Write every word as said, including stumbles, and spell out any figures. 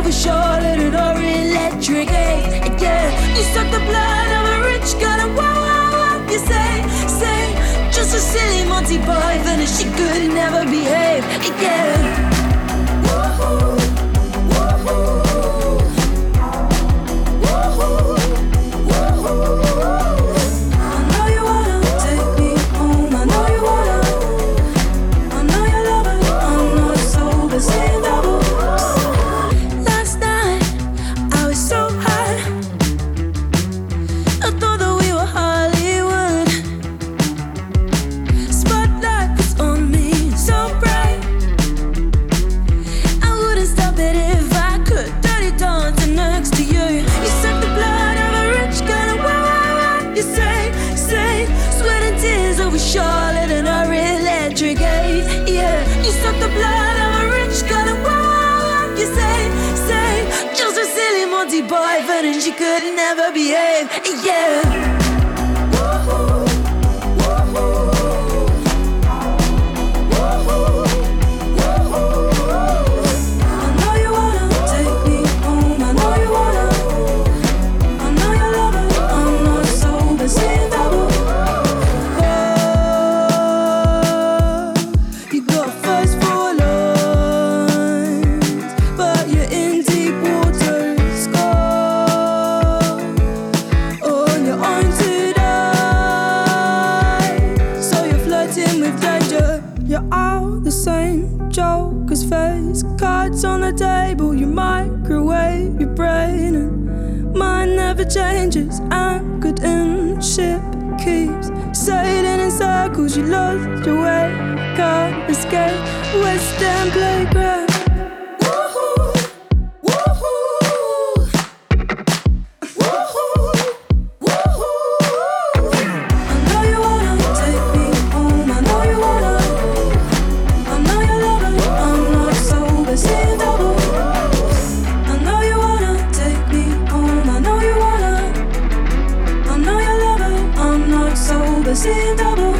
over Charlotte and or electric eight. Yeah, you suck the blood of a rich girl and wow, wow, wow. You say, say, just a silly Monty Python and she could never behave. Yeah. Woohoo, woohoo. Charlotte and her electric eight. Yeah, you suck the blood of a rich girl and wow, you say, say, just a silly Monty Python and she could never behave. Yeah. Woohoo, woohoo. You're all the same, Joker's face, cards on the table, you microwave your brain, and mine never changes, anchored in ship keeps sailing in circles. You lost your way, can't escape, Western playground. See double.